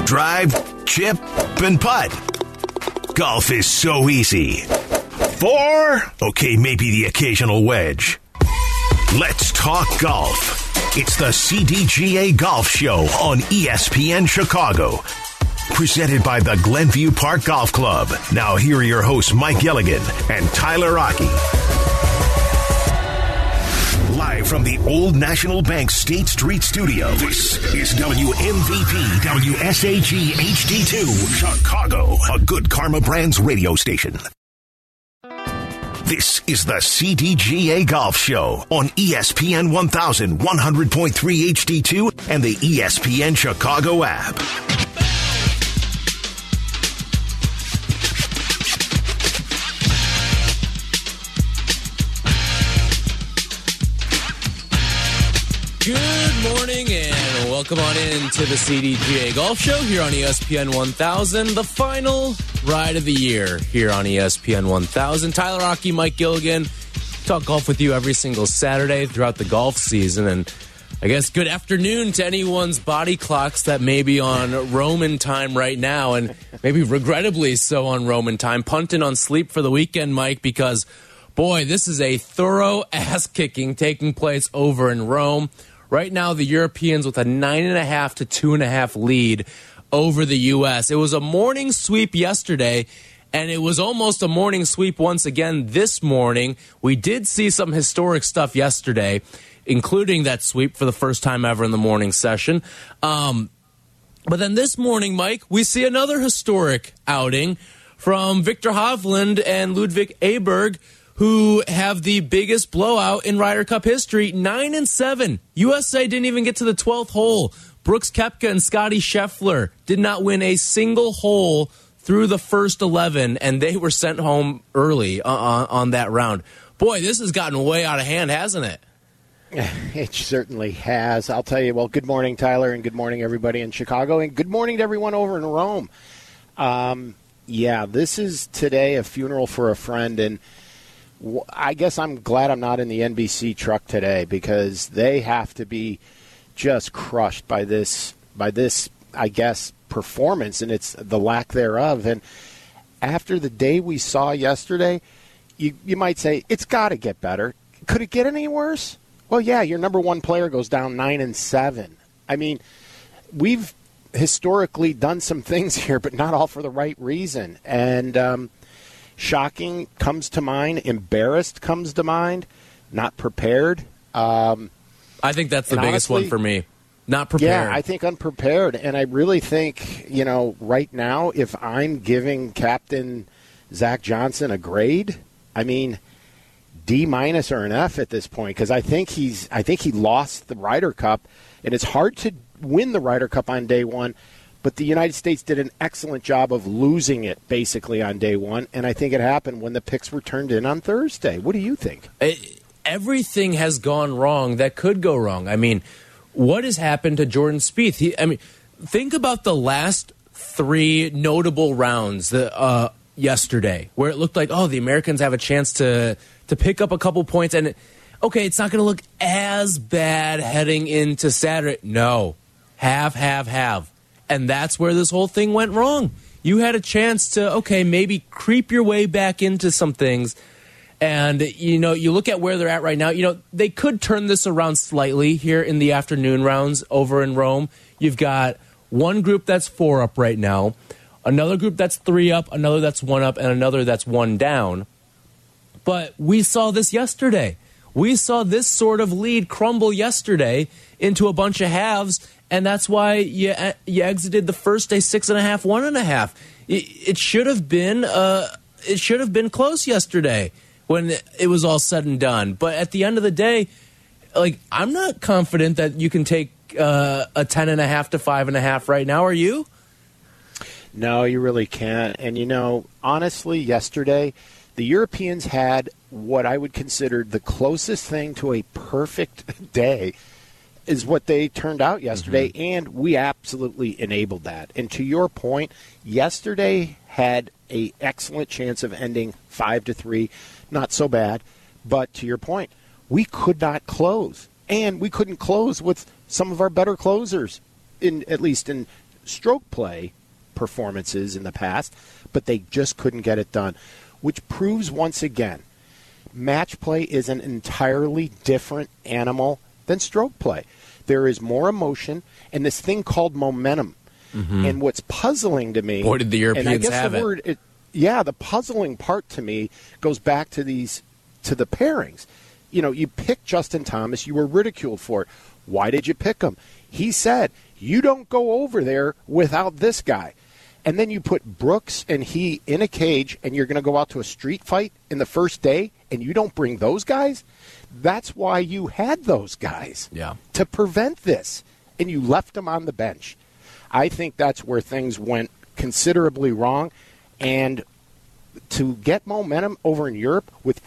drive, chip, and putt. Golf is so easy. 4? Okay, maybe the occasional wedge. Let's talk golf. It's the CDGA Golf Show on ESPN Chicago. Presented by the Glenview Park Golf Club. Now here are your hosts, Mike Gilligan and Tyler Rocky. Live from the Old National Bank State Street Studio, this is WMVP WSAG HD2 Chicago, a Good Karma Brands radio station. This is the CDGA Golf Show on ESPN 1100.3 HD2 and the ESPN Chicago app. Good morning and welcome on in to the CDGA Golf Show here on ESPN 1000, the final ride of the year here on ESPN 1000. Tyler Rocky, Mike Gilligan, talk golf with you every single Saturday throughout the golf season. And I guess good afternoon to anyone's body clocks that may be on Roman time right now, and maybe regrettably so on Roman time, punting on sleep for the weekend, Mike, because boy, this is a thorough ass-kicking taking place over in Rome. Right now, the Europeans with a 9.5 to 2.5 lead over the U.S. It was a morning sweep yesterday, and it was almost a morning sweep once again this morning. We did see some historic stuff yesterday, including that sweep for the first time ever in the morning session. But then this morning, Mike, we see another historic outing from Viktor Hovland and Ludwig Aberg, who have the biggest blowout in Ryder Cup history, 9-7. USA didn't even get to the 12th hole. Brooks Koepka and Scottie Scheffler did not win a single hole through the first 11, and they were sent home early on that round. Boy, this has gotten way out of hand, hasn't it? It certainly has. I'll tell you, well, good morning, Tyler, and good morning, everybody in Chicago, and good morning to everyone over in Rome. Yeah, this is today a funeral for a friend, and I guess I'm glad I'm not in the NBC truck today because they have to be just crushed by this, I guess, performance, and it's the lack thereof. And after the day we saw yesterday, you might say, it's got to get better. Could it get any worse? Well, yeah, your number one player goes down 9-7. I mean, we've historically done some things here, but not all for the right reason. And shocking comes to mind. Embarrassed comes to mind. Not prepared. I think that's the biggest one for me. Not prepared. Yeah, I think unprepared. And I really think, right now, if I'm giving Captain Zach Johnson a grade, I mean, D- or an F at this point, because I think he lost the Ryder Cup, and it's hard to win the Ryder Cup on day one. But the United States did an excellent job of losing it, basically, on day one. And I think it happened when the picks were turned in on Thursday. What do you think? Everything has gone wrong that could go wrong. I mean, what has happened to Jordan Spieth? Think about the last three notable rounds yesterday, where it looked like, the Americans have a chance to pick up a couple points. And, it's not going to look as bad heading into Saturday. No. Have. And that's where this whole thing went wrong. You had a chance to, maybe creep your way back into some things. And, you look at where they're at right now. They could turn this around slightly here in the afternoon rounds over in Rome. You've got one group that's 4 up right now, another group that's 3 up, another that's 1 up, and another that's 1 down. But we saw this yesterday. We saw this sort of lead crumble yesterday into a bunch of halves. And that's why you exited the first day 6.5, 1.5. It should have been close yesterday when it was all said and done. But at the end of the day, I'm not confident that you can take a 10.5 to 5.5 right now. Are you? No, you really can't. And honestly, yesterday the Europeans had what I would consider the closest thing to a perfect day. Is what they turned out yesterday, and we absolutely enabled that. And to your point, yesterday had an excellent chance of ending 5-3, not so bad. But to your point, we could not close, and we couldn't close with some of our better closers, at least in stroke play performances in the past, but they just couldn't get it done, which proves once again, match play is an entirely different animal than stroke play. There is more emotion and this thing called momentum. And what's puzzling to me, boy, did the Europeans and I guess have the word, the puzzling part to me goes back to the pairings. You know, you picked Justin Thomas, you were ridiculed for it. Why did you pick him? He said, you don't go over there without this guy. And then you put Brooks and he in a cage, and you're going to go out to a street fight in the first day, and you don't bring those guys? That's why you had those guys, to prevent this, and you left them on the bench. I think that's where things went considerably wrong. And to get momentum over in Europe with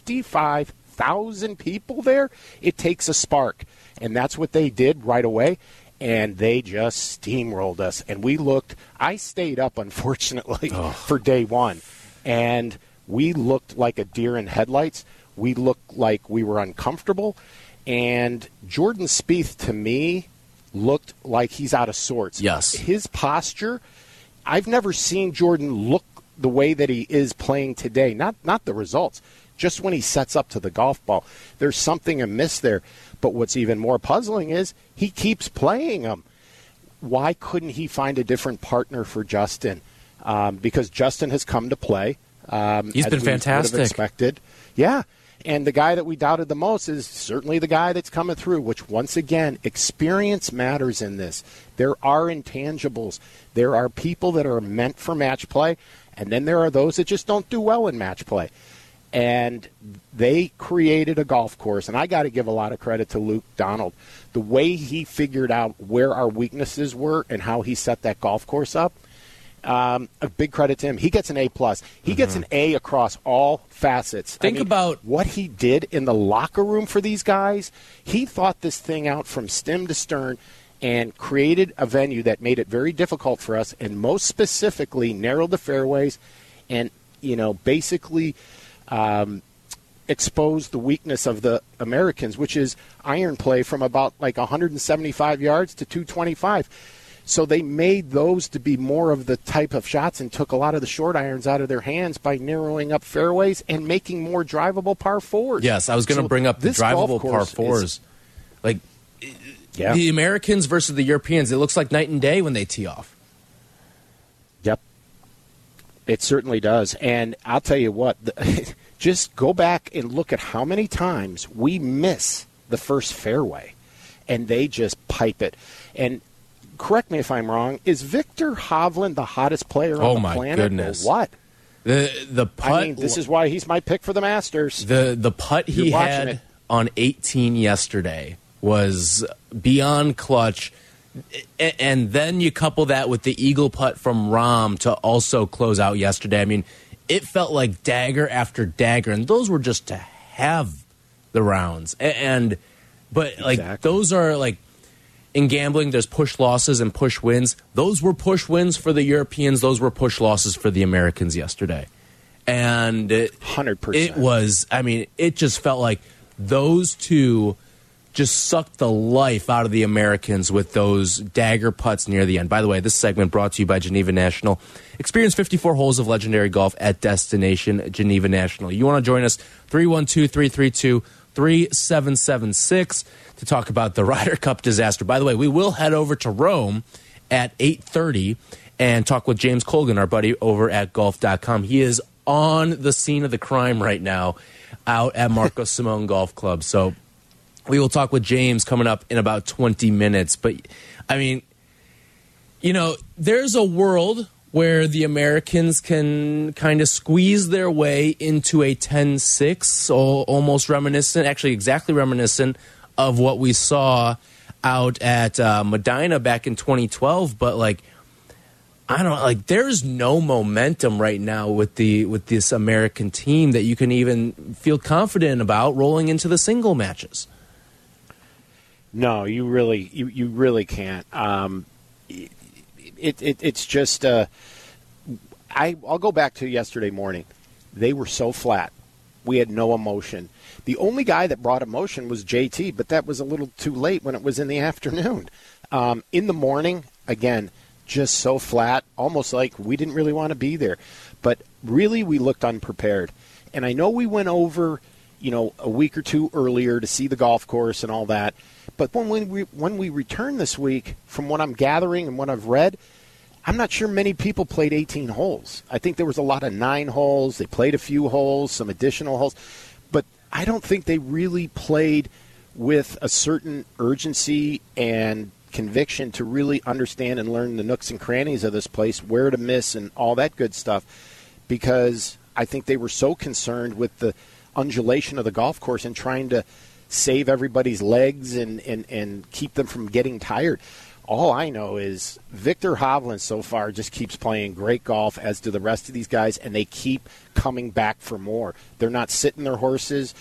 55,000 people there, it takes a spark. And that's what they did right away. And they just steamrolled us. And I stayed up, unfortunately, for day one. And we looked like a deer in headlights. We looked like we were uncomfortable. And Jordan Spieth, to me, looked like he's out of sorts. Yes. His posture, I've never seen Jordan look the way that he is playing today. Not the results, just when he sets up to the golf ball. There's something amiss there. But what's even more puzzling is he keeps playing them. Why couldn't he find a different partner for Justin? Because Justin has come to play. He's been fantastic. Expected. Yeah. And the guy that we doubted the most is certainly the guy that's coming through, which, once again, experience matters in this. There are intangibles. There are people that are meant for match play, and then there are those that just don't do well in match play. And they created a golf course, and I got to give a lot of credit to Luke Donald. The way he figured out where our weaknesses were and how he set that golf course up, a big credit to him. He gets an A+. He gets an A across all facets. Think about what he did in the locker room for these guys. He thought this thing out from stem to stern and created a venue that made it very difficult for us, and most specifically narrowed the fairways and, basically exposed the weakness of the Americans, which is iron play from about 175 yards to 225. So they made those to be more of the type of shots and took a lot of the short irons out of their hands by narrowing up fairways and making more drivable par fours. Yes, I was going to bring up the drivable par fours. The Americans versus the Europeans, it looks like night and day when they tee off. Yep. It certainly does. And I'll tell you what, just go back and look at how many times we miss the first fairway, and they just pipe it. And correct me if I'm wrong, is Victor Hovland the hottest player on the planet? Oh, my goodness. Or what? The putt, this is why he's my pick for the Masters. The putt he had on 18 yesterday was beyond clutch. And then you couple that with the eagle putt from Rahm to also close out yesterday. I mean, it felt like dagger after dagger, and those were just to have the rounds. But those are in gambling, there's push losses and push wins. Those were push wins for the Europeans. Those were push losses for the Americans yesterday. And 100%. It was, it just felt like those two just sucked the life out of the Americans with those dagger putts near the end. By the way, this segment brought to you by Geneva National. Experience 54 holes of legendary golf at Destination Geneva National. You want to join us? 312-332-3776 to talk about the Ryder Cup disaster. By the way, we will head over to Rome at 8:30 and talk with James Colgan, our buddy over at golf.com. He is on the scene of the crime right now out at Marco Simone Golf Club. So we will talk with James coming up in about 20 minutes. But, there's a world where the Americans can kind of squeeze their way into a 10-6, almost reminiscent, actually exactly reminiscent of what we saw out at Medina back in 2012. But, there's no momentum right now with this American team that you can even feel confident about rolling into the single matches. No, you really can't. It's just I'll go back to yesterday morning. They were so flat. We had no emotion. The only guy that brought emotion was JT, but that was a little too late when it was in the afternoon. In the morning, again, just so flat, almost like we didn't really want to be there. But really, we looked unprepared. And I know we went over, a week or two earlier to see the golf course and all that. But when we return this week, from what I'm gathering and what I've read, I'm not sure many people played 18 holes. I think there was a lot of 9 holes. They played a few holes, some additional holes. But I don't think they really played with a certain urgency and conviction to really understand and learn the nooks and crannies of this place, where to miss and all that good stuff, because I think they were so concerned with the undulation of the golf course and trying to save everybody's legs and keep them from getting tired. All I know is Viktor Hovland so far just keeps playing great golf, as do the rest of these guys, and they keep coming back for more. They're not sitting their horses.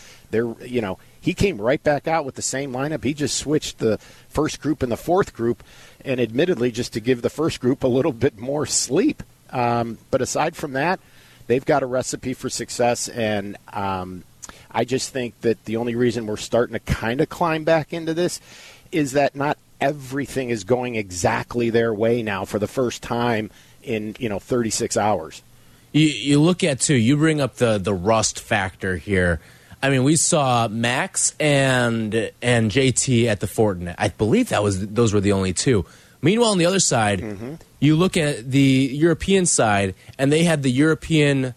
He came right back out with the same lineup. He just switched the first group and the fourth group, and admittedly just to give the first group a little bit more sleep. But aside from that, they've got a recipe for success, and I just think that the only reason we're starting to kind of climb back into this is that not everything is going exactly their way now for the first time in 36 hours. You look at, too, you bring up the rust factor here. I mean, we saw Max and JT at the Fortinet. I believe those were the only two. Meanwhile, on the other side, you look at the European side, and they had the European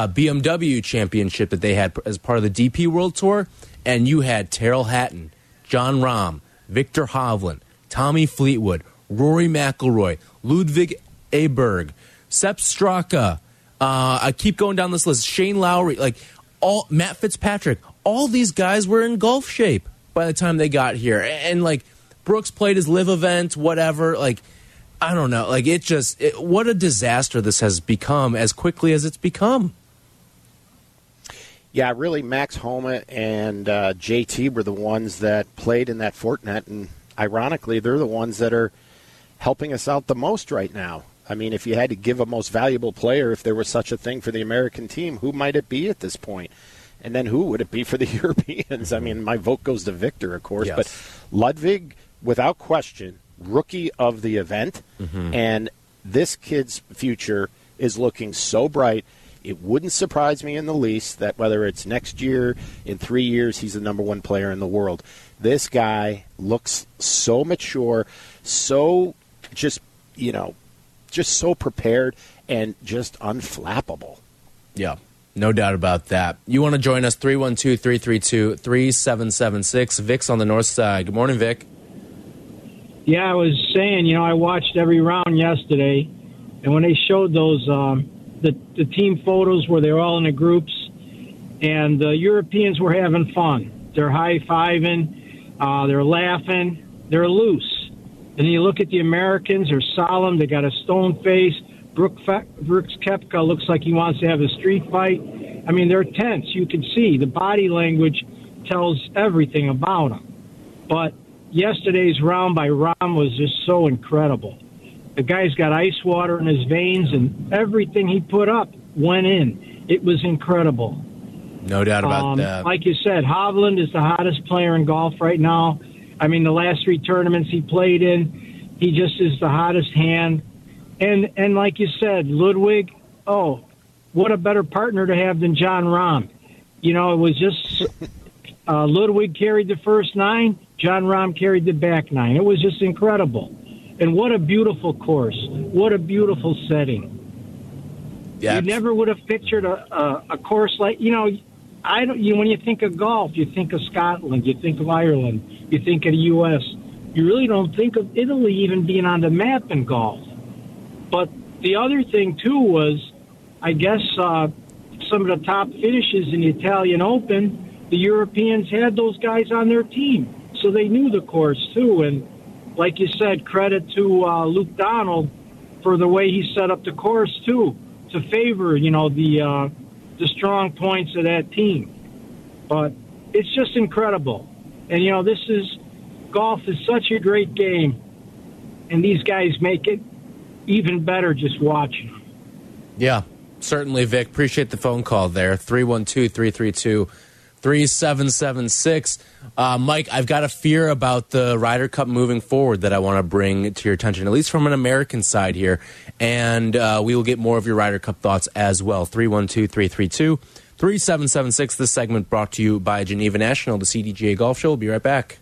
BMW Championship that they had as part of the DP World Tour, and you had Tyrrell Hatton, Jon Rahm, Viktor Hovland, Tommy Fleetwood, Rory McIlroy, Ludwig Aberg, Sepp Straka. I keep going down this list. Shane Lowry, Matt Fitzpatrick. All these guys were in golf shape by the time they got here. And, Brooks played his live event, whatever. I don't know. What a disaster this has become as quickly as it's become. Yeah, really, Max Homa and JT were the ones that played in that Fortinet, and ironically, they're the ones that are helping us out the most right now. I mean, if you had to give a most valuable player, if there was such a thing for the American team, who might it be at this point? And then who would it be for the Europeans? I mean, my vote goes to Victor, of course, yes. But Ludwig, without question, rookie of the event, and this kid's future is looking so bright. It wouldn't surprise me in the least that whether it's next year, in 3 years, he's the number one player in the world. This guy looks so mature, so just so prepared and just unflappable. Yeah, no doubt about that. You want to join us, 312-332-3776. Vic's on the north side. Good morning, Vic. Yeah, I was saying, I watched every round yesterday, and when they showed those the team photos where they're all in the groups, and the Europeans were having fun. They're high-fiving, they're laughing, they're loose. And you look at the Americans, they're solemn, they got a stone face. Brooks Koepka looks like he wants to have a street fight. I mean, they're tense. You can see the body language tells everything about them. But yesterday's round by Rahm was just so incredible. The guy's got ice water in his veins, and everything he put up went in. It was incredible. No doubt about that. Like you said, Hovland is the hottest player in golf right now. I mean, the last 3 tournaments he played in, he just is the hottest hand. And like you said, Ludwig, what a better partner to have than Jon Rahm. It was just Ludwig carried the first 9, Jon Rahm carried the back 9. It was just incredible. And what a beautiful course. What a beautiful setting. Yeah. You never would have pictured a course like, when you think of golf, you think of Scotland, you think of Ireland, you think of the U.S. You really don't think of Italy even being on the map in golf. But the other thing, too, was, I guess, some of the top finishes in the Italian Open, the Europeans had those guys on their team. So they knew the course, too. And like you said, credit to Luke Donald for the way he set up the course, too, to favor, the strong points of that team. But it's just incredible. And, golf is such a great game, and these guys make it even better just watching them. Yeah, certainly, Vic. Appreciate the phone call there. 312-332-3776. 3776. Mike, I've got a fear about the Ryder Cup moving forward that I want to bring to your attention, at least from an American side here. And we will get more of your Ryder Cup thoughts as well. 312-332-3776. This segment brought to you by Geneva National, the CDGA Golf Show. We'll be right back.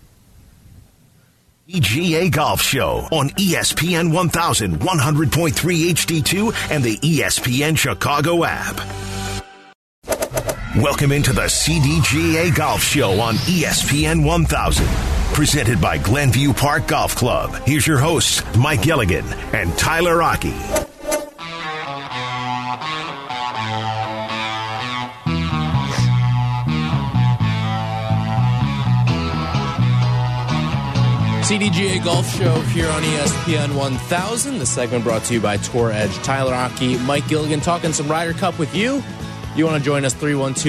CDGA Golf Show on ESPN 1000, 100.3 HD2, and the ESPN Chicago app. Welcome into the CDGA Golf Show on ESPN 1000. Presented by Glenview Park Golf Club. Here's your hosts, Mike Gilligan and Tyler Rocky. CDGA Golf Show here on ESPN 1000. The segment brought to you by Tour Edge. Tyler Rocky, Mike Gilligan talking some Ryder Cup with you. You want to join us,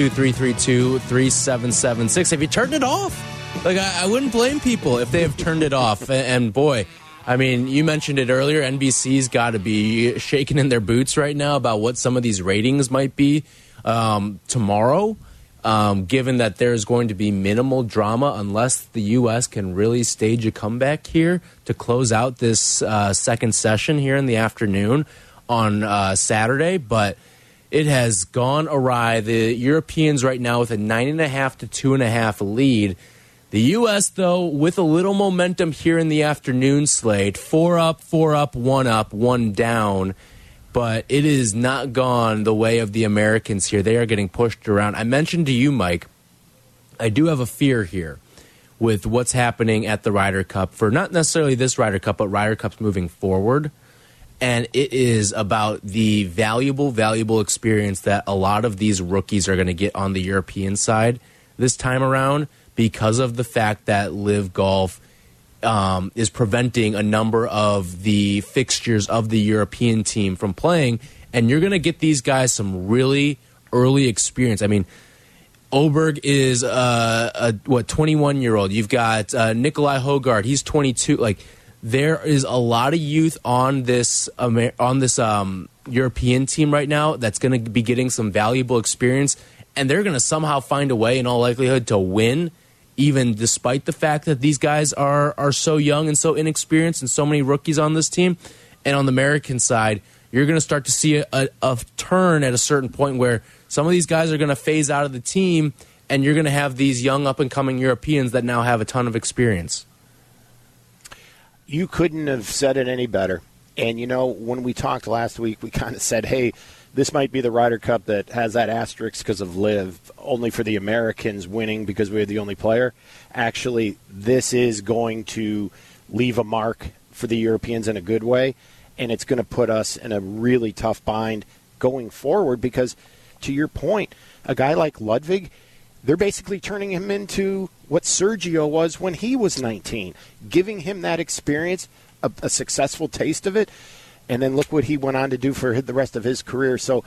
312-332-3776. Have you turned it off? Like, I wouldn't blame people if they have turned it off. And boy, I mean, you mentioned it earlier. NBC's got to be shaking in their boots right now about what some of these ratings might be tomorrow, given that there's going to be minimal drama unless the U.S. can really stage a comeback here to close out this second session here in the afternoon on Saturday. But it has gone awry. The Europeans right now with a 9.5 to 2.5 lead. The U.S., though, with a little momentum here in the afternoon slate, 4 up, 1 down. But it is not gone the way of the Americans here. They are getting pushed around. I mentioned to you, Mike, I do have a fear here with what's happening at the Ryder Cup for not necessarily this Ryder Cup, but Ryder Cups moving forward. And it is about the valuable experience that a lot of these rookies are going to get on the European side this time around because of the fact that LIV Golf is preventing a number of the fixtures of the European team from playing. And you're going to get these guys some really early experience. I mean, Oberg is a 21-year-old. You've got Nikolai Hogard. He's 22. Like, there is a lot of youth on this European team right now that's going to be getting some valuable experience, and they're going to somehow find a way, in all likelihood, to win, even despite the fact that these guys are so young and so inexperienced and so many rookies on this team. And on the American side, you're going to start to see a turn at a certain point where some of these guys are going to phase out of the team, and you're going to have these young up-and-coming Europeans that now have a ton of experience. You couldn't have said it any better. And, you know, when we talked last week, we kind of said, hey, this might be the Ryder Cup that has that asterisk because of LIV, only for the Americans winning because we're the only player. Actually, this is going to leave a mark for the Europeans in a good way, and it's going to put us in a really tough bind going forward because, to your point, a guy like Ludwig, they're basically turning him into what Sergio was when he was 19, giving him that experience, a successful taste of it, and then look what he went on to do for the rest of his career. So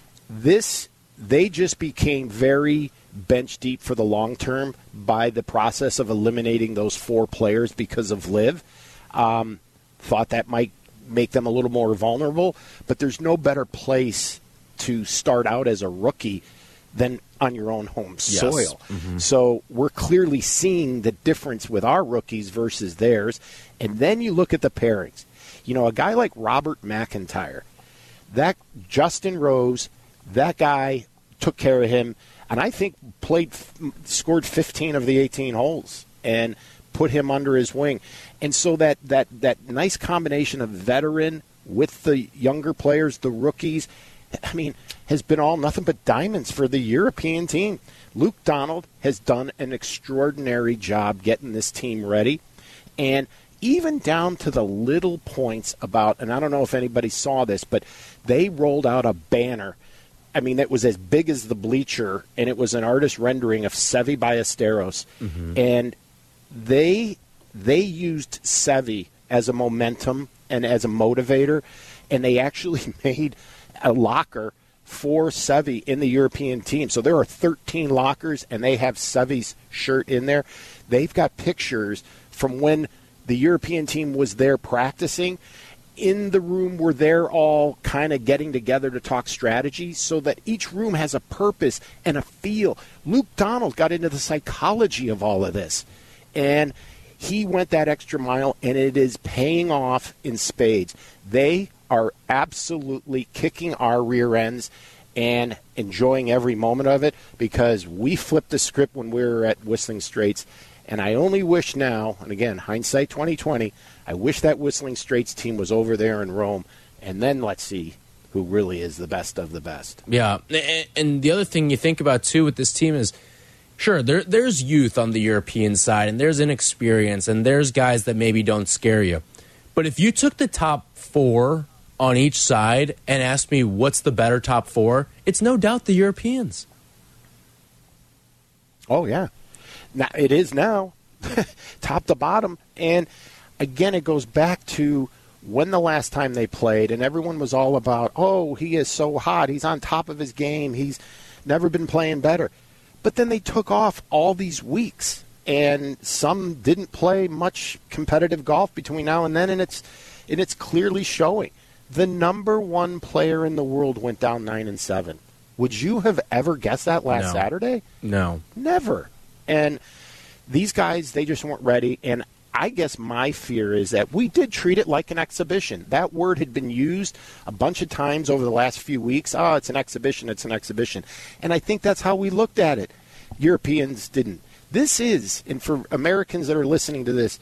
they just became very bench deep for the long term by the process of eliminating those 4 players because of LIV. Thought that might make them a little more vulnerable, but there's no better place to start out as a rookie than on your own home soil. Yes. Mm-hmm. So we're clearly seeing the difference with our rookies versus theirs. And then you look at the pairings. You know, a guy like Robert McIntyre, that Justin Rose, that guy took care of him, and I think scored 15 of the 18 holes and put him under his wing. And so that nice combination of veteran with the younger players, the rookies, I mean, has been all nothing but diamonds for the European team. Luke Donald has done an extraordinary job getting this team ready. And even down to the little points about, and I don't know if anybody saw this, but they rolled out a banner. I mean, it was as big as the bleacher, and it was an artist rendering of Seve Ballesteros. Mm-hmm. And they used Seve as a momentum and as a motivator, and they actually made a locker for Seve in the European team. So there are 13 lockers, and they have Seve's shirt in there. They've got pictures from when the European team was there practicing, in the room where they're all kind of getting together to talk strategy so that each room has a purpose and a feel. Luke Donald got into the psychology of all of this, and he went that extra mile, and it is paying off in spades. They are absolutely kicking our rear ends and enjoying every moment of it because we flipped the script when we were at Whistling Straits. And I only wish now, and again, hindsight 2020, I wish that Whistling Straits team was over there in Rome, and then let's see who really is the best of the best. Yeah, and the other thing you think about, too, with this team is, sure, there's youth on the European side, and there's inexperience, and there's guys that maybe don't scare you. But if you took the top 4 on each side and asked me what's the better top 4, it's no doubt the Europeans. Oh, yeah. Now, it is now, top to bottom. And, again, it goes back to when the last time they played, and everyone was all about, oh, he is so hot. He's on top of his game. He's never been playing better. But then they took off all these weeks, and some didn't play much competitive golf between now and then, and it's clearly showing. The number 1 player in the world went down 9-7. Would you have ever guessed that last Saturday? No. Never. And these guys, they just weren't ready. And I guess my fear is that we did treat it like an exhibition. That word had been used a bunch of times over the last few weeks. Oh, it's an exhibition, it's an exhibition. And I think that's how we looked at it. Europeans didn't. This is, and for Americans that are listening to this,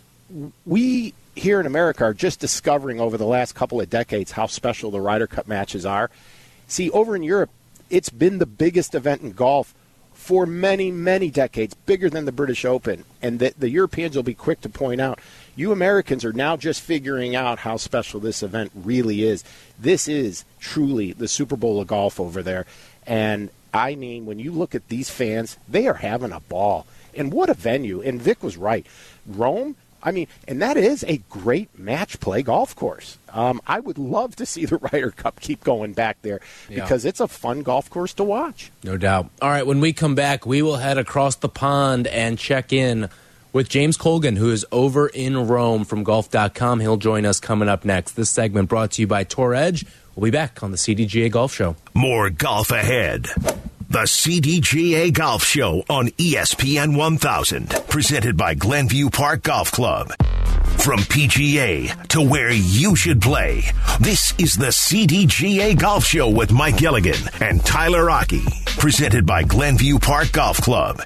we here in America are just discovering over the last couple of decades how special the Ryder Cup matches are. See, over in Europe, it's been the biggest event in golf for many, many decades, bigger than the British Open. And the Europeans will be quick to point out, you Americans are now just figuring out how special this event really is. This is truly the Super Bowl of golf over there. And, I mean, when you look at these fans, they are having a ball. And what a venue. And Vic was right. Rome, I mean, and that is a great match play golf course. I would love to see the Ryder Cup keep going back there because it's a fun golf course to watch. No doubt. All right, when we come back, we will head across the pond and check in with James Colgan, who is over in Rome from golf.com. He'll join us coming up next. This segment brought to you by Tour Edge. We'll be back on the CDGA Golf Show. More golf ahead. The CDGA Golf Show on ESPN 1000, presented by Glenview Park Golf Club. From PGA to where you should play, this is the CDGA Golf Show with Mike Gilligan and Tyler Rocky, presented by Glenview Park Golf Club.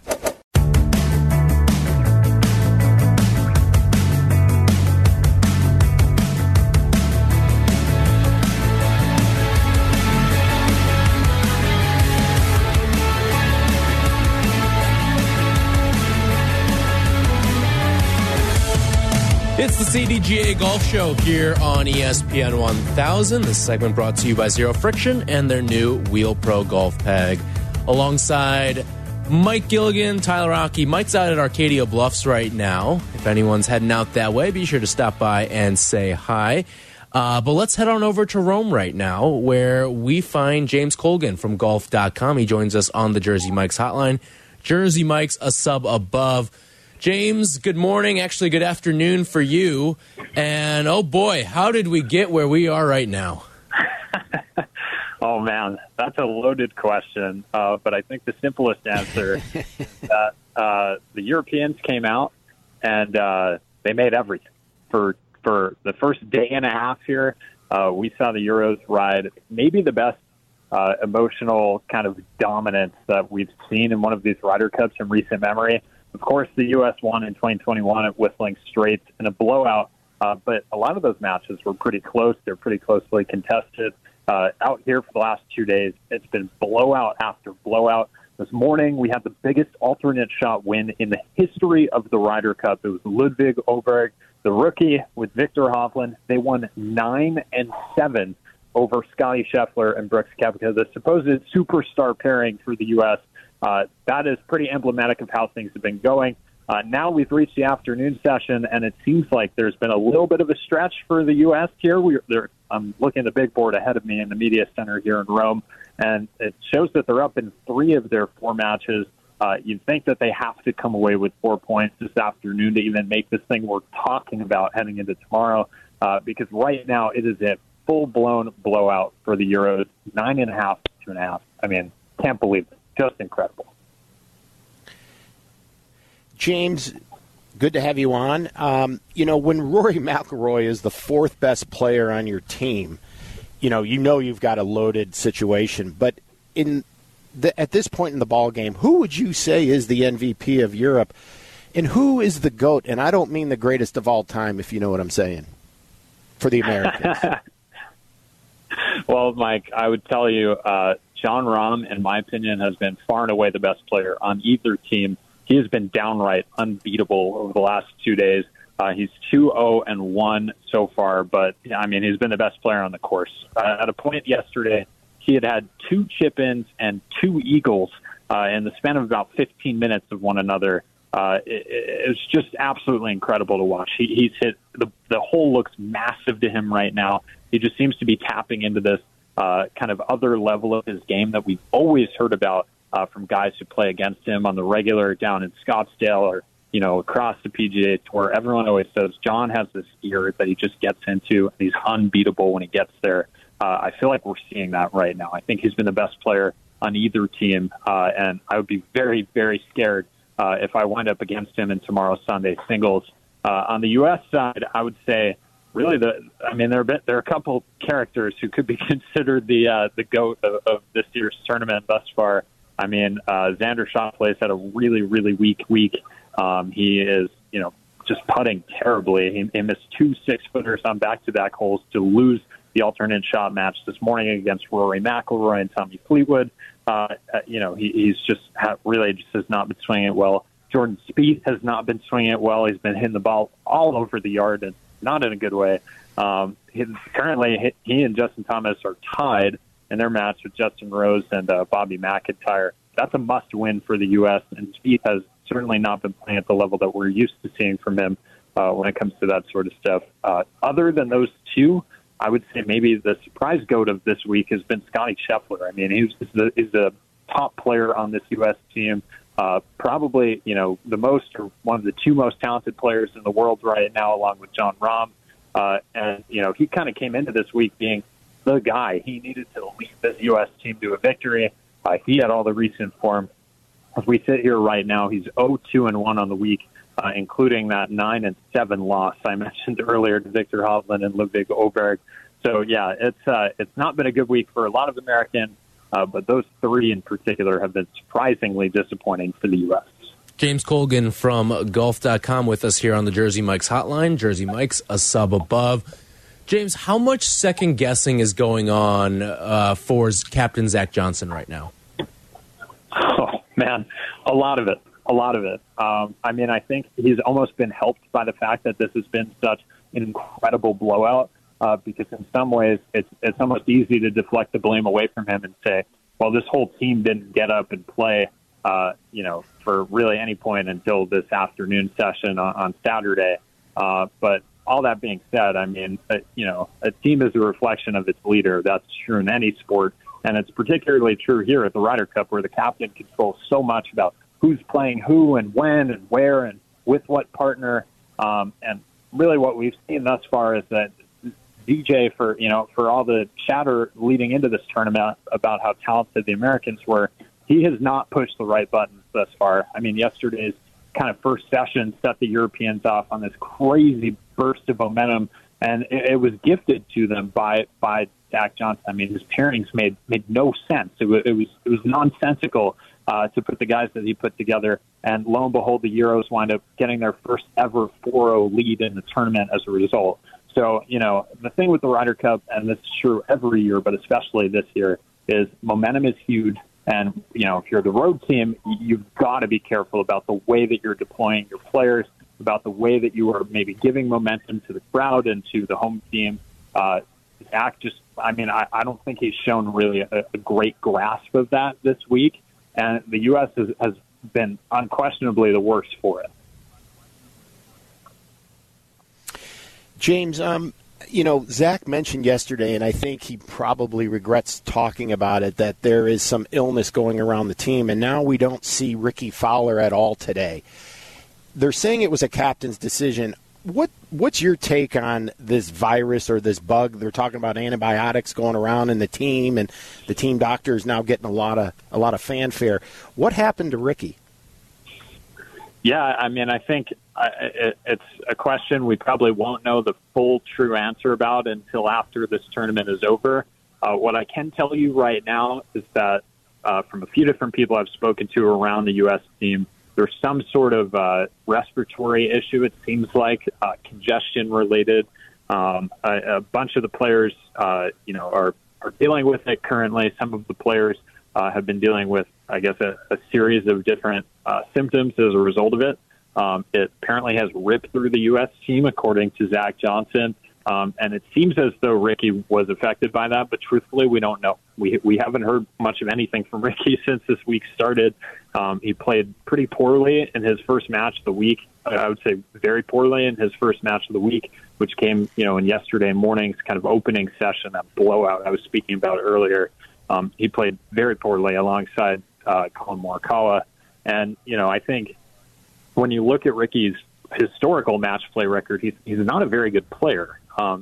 It's the CDGA Golf Show here on ESPN 1000. This segment brought to you by Zero Friction and their new Wheel Pro Golf Peg. Alongside Mike Gilligan, Tyler Rocky. Mike's out at Arcadia Bluffs right now. If anyone's heading out that way, be sure to stop by and say hi. But let's head on over to Rome right now, where we find James Colgan from golf.com. He joins us on the Jersey Mike's hotline. Jersey Mike's a sub above. James, good morning. Actually, good afternoon for you. And, oh, boy, how did we get where we are right now? Oh, man, that's a loaded question. But I think the simplest answer is that the Europeans came out and they made everything. For the first day and a half here, we saw the Euros ride maybe the best emotional kind of dominance that we've seen in one of these Ryder Cups in recent memory. Of course, the U.S. won in 2021 at Whistling Straits in a blowout, but a lot of those matches were pretty close. They're pretty closely contested. Out here for the last 2 days, it's been blowout after blowout. This morning, we had the biggest alternate shot win in the history of the Ryder Cup. It was Ludwig Åberg, the rookie, with Viktor Hovland. They won 9-7 over Scottie Scheffler and Brooks Koepka, the supposed superstar pairing for the U.S. That is pretty emblematic of how things have been going. Now we've reached the afternoon session, and it seems like there's been a little bit of a stretch for the U.S. here. I'm looking at the big board ahead of me in the media center here in Rome, and it shows that they're up in 3 of their 4 matches. You'd think that they have to come away with 4 points this afternoon to even make this thing worth talking about heading into tomorrow, because right now it is a full-blown blowout for the Euros, 9.5 to 2.5. I mean, can't believe it. Just incredible. James, good to have you on. When Rory McIlroy is the fourth best player on your team, you know you've got a loaded situation. But at this point in the ball game, who would you say is the MVP of Europe, and who is the GOAT? And I don't mean the greatest of all time, if you know what I'm saying, for the Americans. Well, Mike, I would tell you, Jon Rahm, in my opinion, has been far and away the best player on either team. He has been downright unbeatable over the last 2 days. He's 2-0-1 so far, but I mean, he's been the best player on the course. At a point yesterday, he had 2 chip-ins and 2 eagles in the span of about 15 minutes of one another. It's just absolutely incredible to watch. He's hit the hole looks massive to him right now. He just seems to be tapping into this kind of other level of his game that we've always heard about from guys who play against him on the regular down in Scottsdale or, across the PGA Tour. Everyone always says John has this ear that he just gets into, and he's unbeatable when he gets there. I feel like we're seeing that right now. I think he's been the best player on either team, and I would be very, very scared if I wind up against him in tomorrow's Sunday singles. On the U.S. side, I would say really there are a couple characters who could be considered the GOAT of this year's tournament thus far. I mean, Xander Schauffele's had a really, really weak week. He is, just putting terribly. He missed 2 6-footers on back-to-back holes to lose the alternate shot match this morning against Rory McIlroy and Tommy Fleetwood. He's just has not been swinging it well. Jordan Spieth has not been swinging it well. He's been hitting the ball all over the yard and not in a good way. Currently, he and Justin Thomas are tied in their match with Justin Rose and Bobby McIntyre. That's a must-win for the U.S., and Spieth has certainly not been playing at the level that we're used to seeing from him when it comes to that sort of stuff. Other than those two, I would say maybe the surprise GOAT of this week has been Scottie Scheffler. I mean, he's the top player on this U.S. team, probably, the most or one of the 2 most talented players in the world right now, along with Jon Rahm. And he kind of came into this week being the guy. He needed to lead this U.S. team to a victory. He had all the recent form. As we sit here right now, he's 0-2-1 on the week, including that 9-7 loss I mentioned earlier to Victor Hovland and Ludwig Åberg. So, yeah, it's not been a good week for a lot of Americans, but those 3 in particular have been surprisingly disappointing for the U.S. James Colgan from Golf.com with us here on the Jersey Mike's hotline. Jersey Mike's a sub above. James, how much second guessing is going on for Captain Zach Johnson right now? Oh, man, a lot of it. I think he's almost been helped by the fact that this has been such an incredible blowout because in some ways it's almost easy to deflect the blame away from him and say, well, this whole team didn't get up and play, for really any point until this afternoon session on Saturday. But all that being said, I mean, a team is a reflection of its leader. That's true in any sport. And it's particularly true here at the Ryder Cup, where the captain controls so much about who's playing who and when and where and with what partner. And really what we've seen thus far is that DJ, for all the chatter leading into this tournament about how talented the Americans were, he has not pushed the right buttons thus far. I mean, yesterday's kind of first session set the Europeans off on this crazy burst of momentum, and it was gifted to them by Zach Johnson. I mean, his pairings made no sense. It was nonsensical to put the guys that he put together, and lo and behold, the Euros wind up getting their first ever 4-0 lead in the tournament as a result. So, the thing with the Ryder Cup, and this is true every year, but especially this year, is momentum is huge. And, if you're the road team, you've got to be careful about the way that you're deploying your players, about the way that you are maybe giving momentum to the crowd and to the home team. Zach I don't think he's shown really a great grasp of that this week. And the U.S. has been unquestionably the worst for it. James, Zach mentioned yesterday, and I think he probably regrets talking about it, that there is some illness going around the team, and now we don't see Ricky Fowler at all today. They're saying it was a captain's decision. What's your take on this virus or this bug? They're talking about antibiotics going around in the team, and the team doctor is now getting a lot of fanfare. What happened to Ricky? Yeah, I mean, I think it's a question we probably won't know the full true answer about until after this tournament is over. What I can tell you right now is that from a few different people I've spoken to around the U.S. team, there's some sort of respiratory issue, it seems like, congestion related. A bunch of the players, are dealing with it currently. Some of the players have been dealing with, I guess, a series of different symptoms as a result of it. It apparently has ripped through the U.S. team, according to Zach Johnson. And it seems as though Ricky was affected by that, but truthfully, we don't know. We haven't heard much of anything from Ricky since this week started. He played pretty poorly in his first match of the week. I would say very poorly in his first match of the week, which came, in yesterday morning's kind of opening session, that blowout I was speaking about earlier. He played very poorly alongside Colin Morikawa. And, I think when you look at Ricky's historical match play record, he's not a very good player.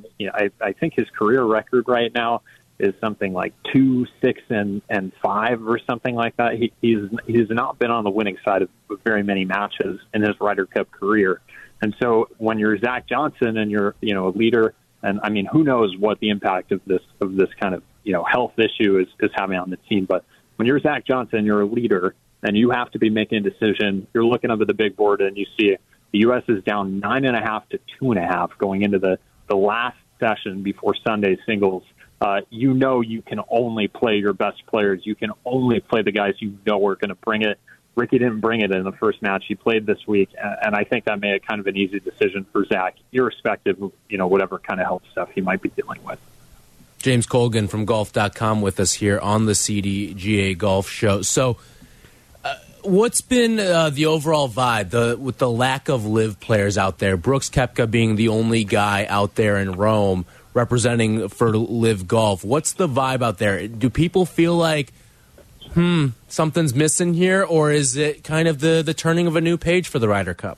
I think his career record right now is something like 2, 6, and 5 or something like that. He's not been on the winning side of very many matches in his Ryder Cup career. And so when you're Zach Johnson and you're, a leader, and I mean, who knows what the impact of this kind of, health issue is having on the team. But when you're Zach Johnson, you're a leader and you have to be making a decision. You're looking up at the big board and you see the U.S. is down 9.5 to 2.5 going into the last session before Sunday's singles. You can only play your best players. You can only play the guys are going to bring it. Ricky didn't bring it in the first match he played this week, and I think that made it kind of an easy decision for Zach, irrespective of, whatever kind of health stuff he might be dealing with. James Colgan from Golf.com with us here on the CDGA Golf Show. So what's been the overall vibe with the lack of live players out there? Brooks Koepka being the only guy out there in Rome representing for live golf. What's the vibe out there? Do people feel like, something's missing here, or is it kind of the turning of a new page for the Ryder Cup?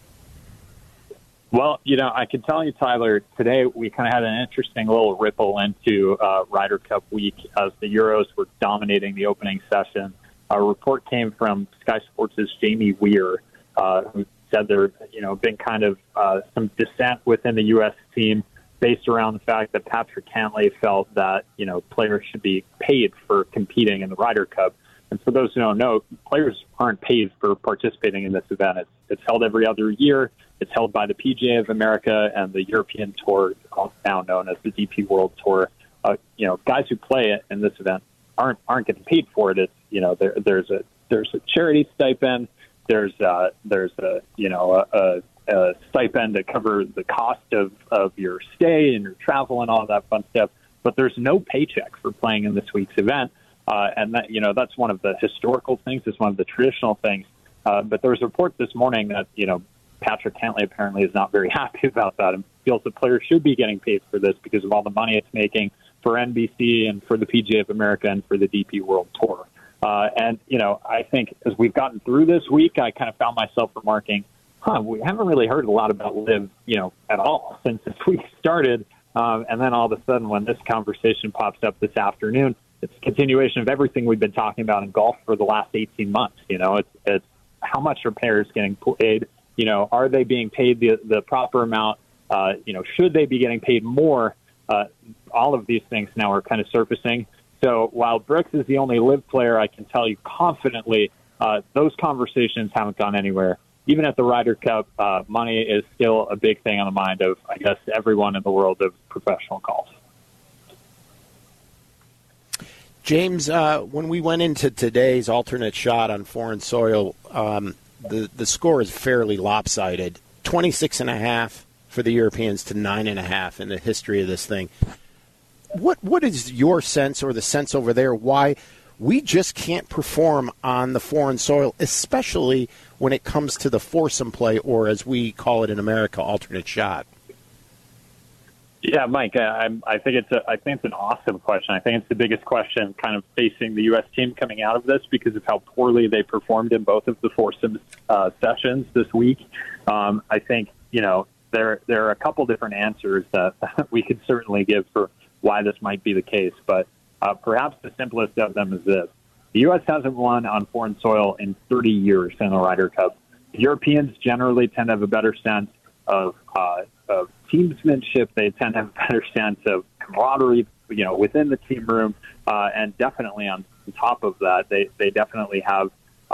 Well, I can tell you, Tyler, today we kind of had an interesting little ripple into Ryder Cup week as the Euros were dominating the opening session. A report came from Sky Sports' Jamie Weir, who said there, been kind of some dissent within the U.S. team based around the fact that Patrick Cantlay felt that, players should be paid for competing in the Ryder Cup. And for those who don't know, players aren't paid for participating in this event. It's held every other year. It's held by the PGA of America and the European Tour, now known as the DP World Tour. Guys who play it in this event aren't getting paid for it. It's, there's a charity stipend. There's a stipend to cover the cost of your stay and your travel and all that fun stuff. But there's no paycheck for playing in this week's event. And that, that's one of the historical things. It's one of the traditional things. But there was a report this morning that, Patrick Cantlay apparently is not very happy about that and feels that players should be getting paid for this because of all the money it's making for NBC and for the PGA of America and for the DP World Tour. And I think as we've gotten through this week, I kind of found myself remarking, we haven't really heard a lot about LIV, at all since this week started. And then all of a sudden when this conversation pops up this afternoon, it's a continuation of everything we've been talking about in golf for the last 18 months. It's how much are players getting paid? Are they being paid the proper amount? Should they be getting paid more? All of these things now are kind of surfacing. So while Brooks is the only live player, I can tell you confidently those conversations haven't gone anywhere. Even at the Ryder Cup, money is still a big thing on the mind of, I guess, everyone in the world of professional golf. James, when we went into today's alternate shot on foreign soil, the score is fairly lopsided. 26.5 for the Europeans to 9.5 in the history of this thing. What is your sense or the sense over there why we just can't perform on the foreign soil, especially when it comes to the foursome play, or as we call it in America, alternate shot? Yeah, Mike, I think it's an awesome question. I think it's the biggest question kind of facing the U.S. team coming out of this because of how poorly they performed in both of the foursomes sessions this week. I think, there are a couple different answers that we could certainly give for why this might be the case, but perhaps the simplest of them is this. The U.S. hasn't won on foreign soil in 30 years in the Ryder Cup. Europeans generally tend to have a better sense of teamsmanship. They tend to have a better sense of camaraderie, within the team room, and definitely on top of that, they definitely have,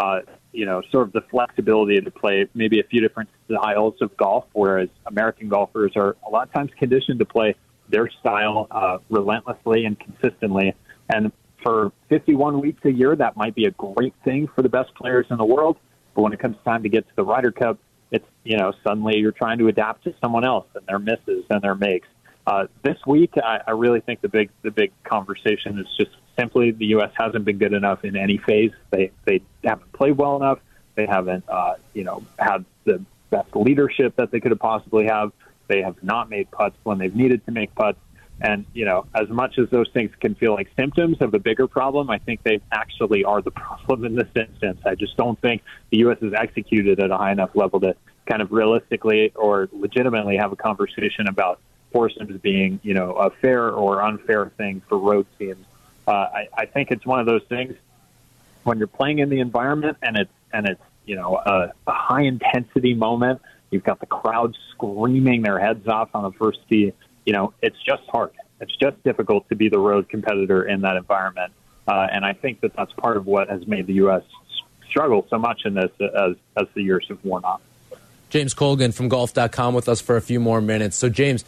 sort of the flexibility to play maybe a few different styles of golf, whereas American golfers are a lot of times conditioned to play their style relentlessly and consistently. And for 51 weeks a year, that might be a great thing for the best players in the world. But when it comes time to get to the Ryder Cup, it's, suddenly you're trying to adapt to someone else and their misses and their makes. This week, I really think the big conversation is just simply the U.S. hasn't been good enough in any phase. They haven't played well enough. They haven't, had the best leadership that they could have possibly have. They have not made putts when they've needed to make putts. And, as much as those things can feel like symptoms of a bigger problem, I think they actually are the problem in this instance. I just don't think the U.S. has executed at a high enough level to kind of realistically or legitimately have a conversation about foursomes being, a fair or unfair thing for road teams. I think it's one of those things when you're playing in the environment and it's a high intensity moment. You've got the crowd screaming their heads off on the first tee. It's just hard. It's just difficult to be the road competitor in that environment. And I think that's part of what has made the U.S. struggle so much in this as the years have worn on. James Colgan from golf.com with us for a few more minutes. So, James,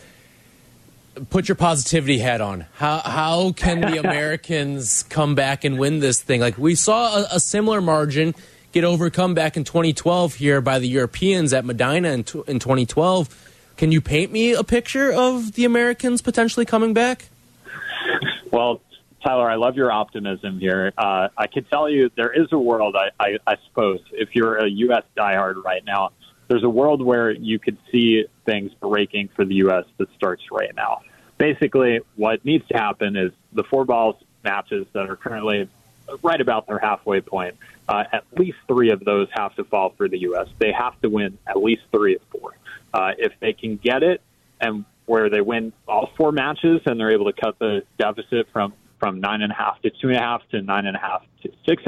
put your positivity hat on. How can the Americans come back and win this thing? Like, we saw a similar margin get overcome back in 2012 here by the Europeans at Medina in 2012. Can you paint me a picture of the Americans potentially coming back? Well, Tyler, I love your optimism here. I can tell you there is a world, I suppose, if you're a U.S. diehard right now, there's a world where you could see things breaking for the U.S. that starts right now. Basically, what needs to happen is the four balls matches that are currently right about their halfway point, at least 3 of those have to fall for the U.S. They have to win at least 3 of 4. If they can get it and where they win all 4 matches and they're able to cut the deficit from 9.5 to 2.5 to 9.5 to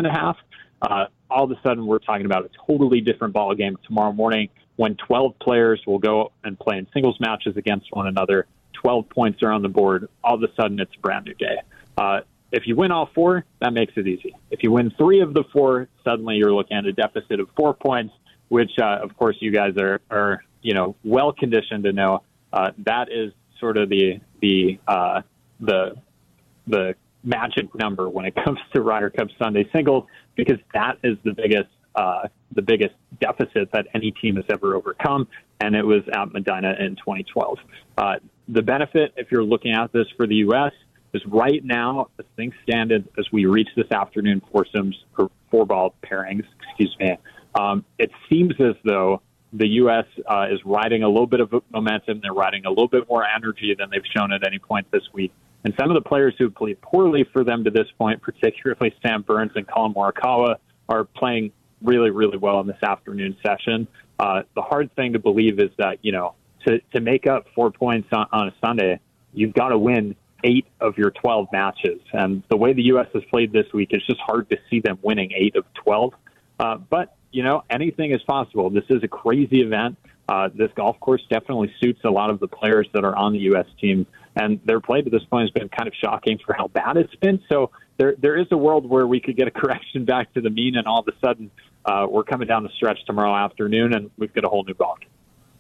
6.5, all of a sudden we're talking about a totally different ball game tomorrow morning when 12 players will go and play in singles matches against one another. 12 points are on the board. All of a sudden it's a brand new day. If you win all 4, that makes it easy. If you win 3 of the 4, suddenly you're looking at a deficit of 4 points, which, of course, you guys are well conditioned to know that is sort of the magic number when it comes to Ryder Cup Sunday singles, because that is the biggest deficit that any team has ever overcome, and it was at Medina in 2012. The benefit, if you're looking at this for the U.S., is right now, as things stand as we reach this afternoon foursomes or 4-ball pairings, it seems as though the U.S. Is riding a little bit of momentum. They're riding a little bit more energy than they've shown at any point this week. And some of the players who played poorly for them to this point, particularly Sam Burns and Colin Morikawa, are playing really, really well in this afternoon session. The hard thing to believe is that, to make up 4 points on a Sunday, you've got to win 8 of your 12 matches. And the way the U.S. has played this week, it's just hard to see them winning 8 of 12. But, anything is possible. This is a crazy event. This golf course definitely suits a lot of the players that are on the U.S. team. And their play to this point has been kind of shocking for how bad it's been. So there is a world where we could get a correction back to the mean, and all of a sudden we're coming down the stretch tomorrow afternoon, and we've got a whole new ball game.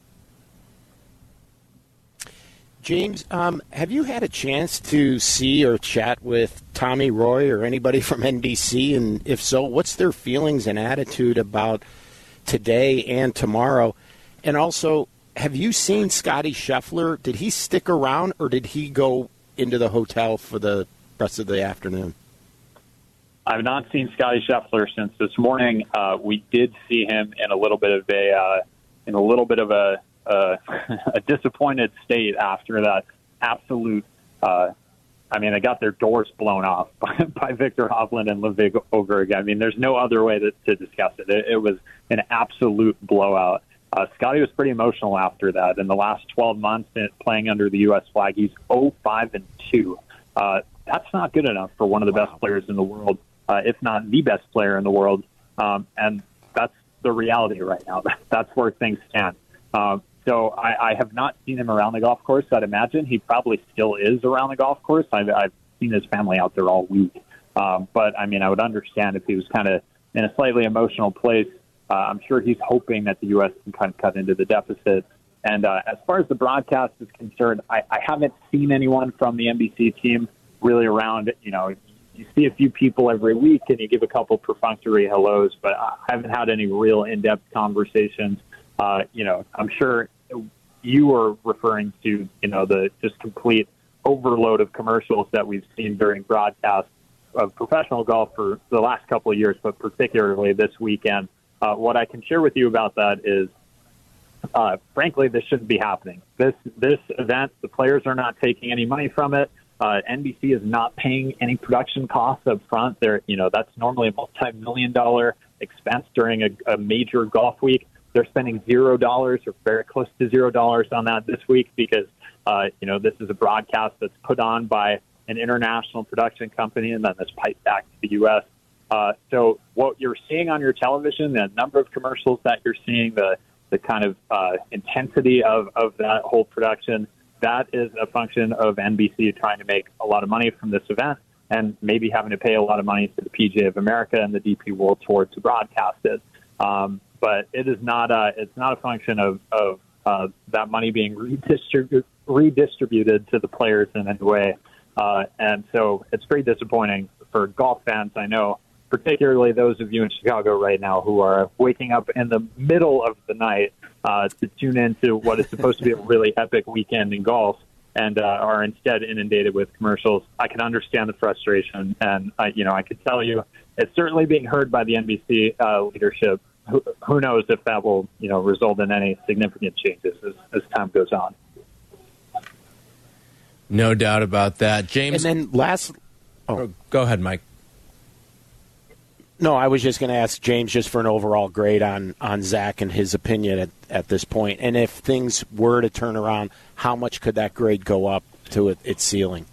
James, have you had a chance to see or chat with Tommy Roy or anybody from NBC? And if so, what's their feelings and attitude about today and tomorrow? And also, have you seen Scotty Scheffler? Did he stick around or did he go into the hotel for the rest of the afternoon? I've not seen Scotty Scheffler since this morning. We did see him in a little bit of a disappointed state after that absolute. They got their doors blown off by Victor Hovland and Ludwig Åberg. I mean, there's no other way to discuss it. It was an absolute blowout. Scotty was pretty emotional after that. In the last 12 months playing under the U.S. flag, he's 0-5-2. That's not good enough for one of the best players in the world, if not the best player in the world. And that's the reality right now. That's where things stand. So I have not seen him around the golf course. I'd imagine he probably still is around the golf course. I've seen his family out there all week. But, I would understand if he was kind of in a slightly emotional place. I'm sure he's hoping that the U.S. can kind of cut into the deficit. And as far as the broadcast is concerned, I haven't seen anyone from the NBC team really around. You see a few people every week and you give a couple perfunctory hellos, but I haven't had any real in-depth conversations. I'm sure you were referring to, the just complete overload of commercials that we've seen during broadcasts of professional golf for the last couple of years, but particularly this weekend. What I can share with you about that is, frankly, this shouldn't be happening. This event, the players are not taking any money from it. NBC is not paying any production costs up front. That's normally a multi-million-dollar expense during a major golf week. They're spending $0 or very close to $0 on that this week because, this is a broadcast that's put on by an international production company and then it's piped back to the U.S. So what you're seeing on your television, the number of commercials that you're seeing, the kind of intensity of that whole production, that is a function of NBC trying to make a lot of money from this event and maybe having to pay a lot of money to the PGA of America and the DP World Tour to broadcast it. But it is not it's not a function of that money being redistributed to the players in any way. And so it's pretty disappointing for golf fans, I know, particularly those of you in Chicago right now who are waking up in the middle of the night to tune into what is supposed to be a really epic weekend in golf and are instead inundated with commercials. I can understand the frustration, and I could tell you it's certainly being heard by the NBC leadership. Who knows if that will, result in any significant changes as time goes on. No doubt about that, James. And then go ahead, Mike. No, I was just going to ask James just for an overall grade on Zach and his opinion at this point. And if things were to turn around, how much could that grade go up to its ceiling?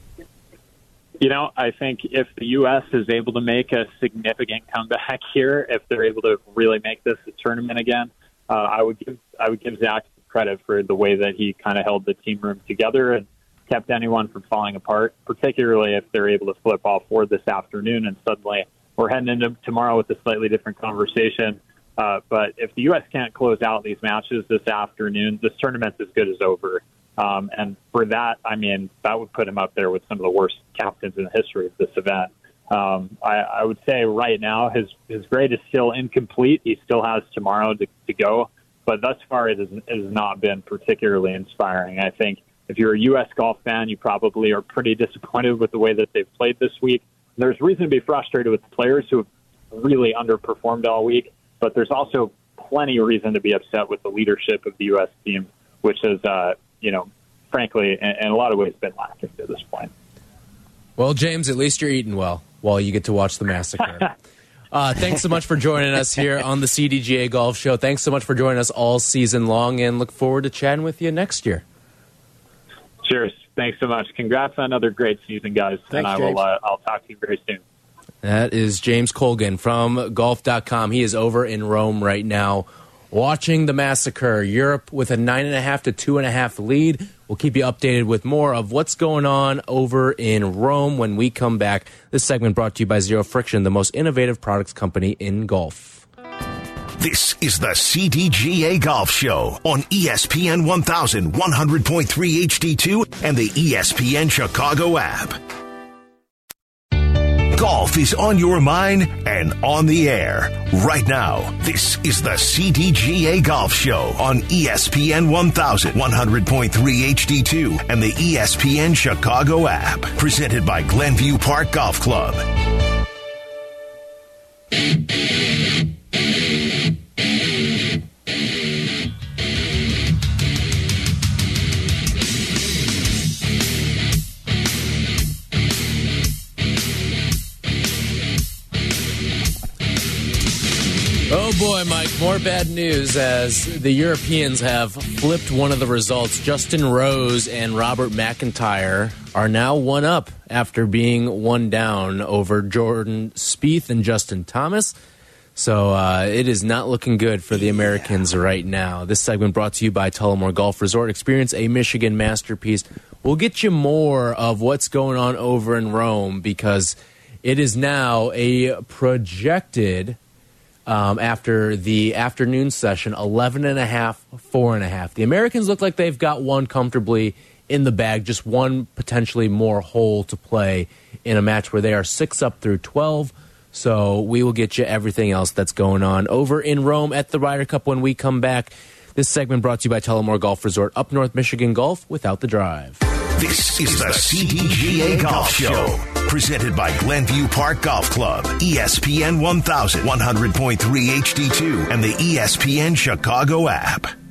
I think if the U.S. is able to make a significant comeback here, if they're able to really make this a tournament again, I would give Zach credit for the way that he kind of held the team room together and kept anyone from falling apart, particularly if they're able to flip all four this afternoon and suddenly we're heading into tomorrow with a slightly different conversation. But if the U.S. can't close out these matches this afternoon, this tournament's as good as over. And for that, that would put him up there with some of the worst captains in the history of this event. I would say right now his grade is still incomplete. He still has tomorrow to go. But thus far, it has not been particularly inspiring. I think if you're a U.S. golf fan, you probably are pretty disappointed with the way that they've played this week. There's reason to be frustrated with the players who have really underperformed all week, but there's also plenty of reason to be upset with the leadership of the U.S. team, which has, frankly, in a lot of ways been lacking to this point. Well, James, at least you're eating well while you get to watch the massacre. Thanks so much for joining us here on the CDGA Golf Show. Thanks so much for joining us all season long, and look forward to chatting with you next year. Cheers. Thanks so much. Congrats on another great season, guys. Thanks, and I'll talk to you very soon. That is James Colgan from golf.com. He is over in Rome right now watching the massacre. Europe with a 9.5 to 2.5 lead. We'll keep you updated with more of what's going on over in Rome when we come back. This segment brought to you by Zero Friction, the most innovative products company in golf. This is the CDGA Golf Show on ESPN 1000, 100.3 HD2, and the ESPN Chicago app. Golf is on your mind and on the air. Right now, this is the CDGA Golf Show on ESPN 1000, 100.3 HD2, and the ESPN Chicago app. Presented by Glenview Park Golf Club. Oh boy, Mike, more bad news as the Europeans have flipped one of the results. Justin Rose and Robert McIntyre are now one up after being one down over Jordan Spieth and Justin Thomas. So it is not looking good for the Americans right now. This segment brought to you by Tullamore Golf Resort. Experience a Michigan masterpiece. We'll get you more of what's going on over in Rome because it is now a projected... after the afternoon session, 11.5, 4.5. The Americans look like they've got one comfortably in the bag, just one potentially more hole to play in a match where they are 6 up through 12. So we will get you everything else that's going on over in Rome at the Ryder Cup when we come back. This segment brought to you by Tullamore Golf Resort, up North Michigan Golf without the drive. This is the CDGA Golf Show, presented by Glenview Park Golf Club, ESPN 1000, 100.3 HD2, and the ESPN Chicago app.